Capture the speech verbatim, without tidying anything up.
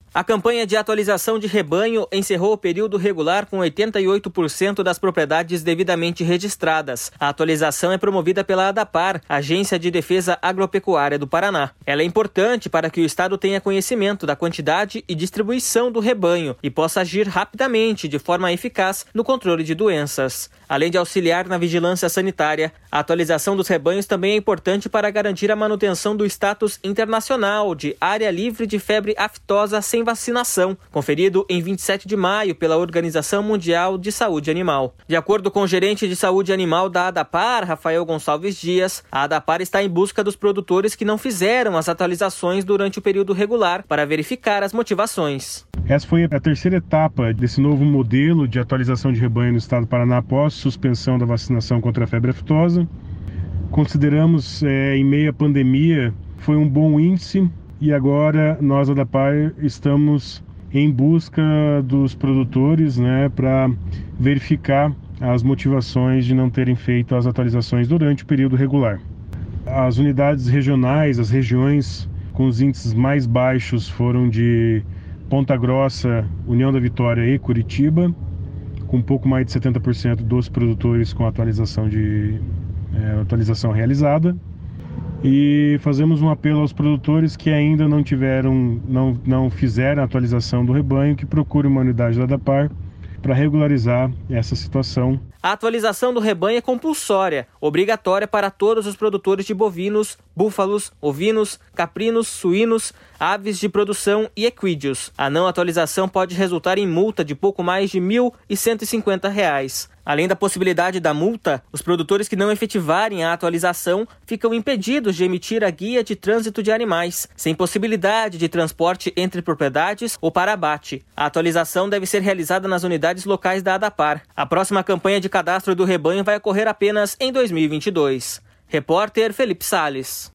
A campanha de atualização de rebanho encerrou o período regular com oitenta e oito por cento das propriedades devidamente registradas. A atualização é promovida pela ADAPAR, Agência de Defesa Agropecuária do Paraná. Ela é importante para que o Estado tenha conhecimento da quantidade e distribuição do rebanho e possa agir rapidamente de forma eficaz no controle de doenças. Além de auxiliar na vigilância sanitária, a atualização dos rebanhos também é importante para garantir a manutenção do status internacional de área livre de febre aftosa sem vacinação, conferido em vinte e sete de maio pela Organização Mundial de Saúde Animal. De acordo com o gerente de saúde animal da ADAPAR, Rafael Gonçalves Dias, a ADAPAR está em busca dos produtores que não fizeram as atualizações durante o período regular para verificar as motivações. Essa foi a terceira etapa desse novo modelo de atualização de rebanho no estado do Paraná após suspensão da vacinação contra a febre aftosa. Consideramos, é, em meio à pandemia, foi um bom índice. E agora nós, da ADAPAR, estamos em busca dos produtores, né, para verificar as motivações de não terem feito as atualizações durante o período regular. As unidades regionais, as regiões com os índices mais baixos foram de Ponta Grossa, União da Vitória e Curitiba, com um pouco mais de setenta por cento dos produtores com atualização, de, é, atualização realizada. E fazemos um apelo aos produtores que ainda não tiveram, não, não fizeram a atualização do rebanho, que procurem uma unidade da ADAPAR para regularizar essa situação. A atualização do rebanho é compulsória, obrigatória para todos os produtores de bovinos, búfalos, ovinos, caprinos, suínos, aves de produção e equídeos. A não atualização pode resultar em multa de pouco mais de mil cento e cinquenta reais. Além da possibilidade da multa, os produtores que não efetivarem a atualização ficam impedidos de emitir a guia de trânsito de animais, sem possibilidade de transporte entre propriedades ou para abate. A atualização deve ser realizada nas unidades locais da ADAPAR. A próxima campanha de cadastro do rebanho vai ocorrer apenas em dois mil e vinte e dois. Repórter Felipe Salles.